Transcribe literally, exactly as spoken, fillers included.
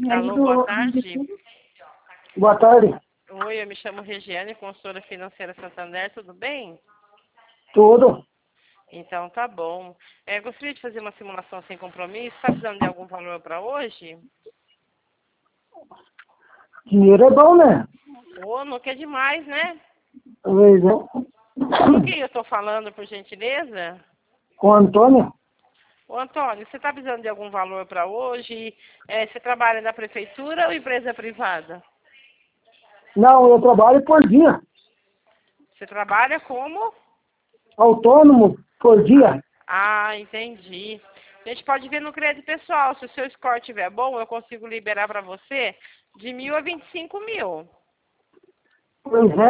Alô, boa tarde. Boa tarde. Oi, eu me chamo Regiane, consultora financeira Santander, tudo bem? Tudo. Então tá bom. É, gostaria de fazer uma simulação sem compromisso. Está precisando de algum valor para hoje? Dinheiro é bom, né? Ô, não quer demais, né? Pois é. Com quem eu estou falando, por gentileza? Com o Antônio? Ô, Antônio, você está precisando de algum valor para hoje? É, você trabalha na prefeitura ou empresa privada? Não, eu trabalho por dia. Você trabalha como? Autônomo por dia. Ah, entendi. A gente pode ver no crédito pessoal. Se o seu score estiver bom, eu consigo liberar para você de mil a vinte e cinco mil. Pois é.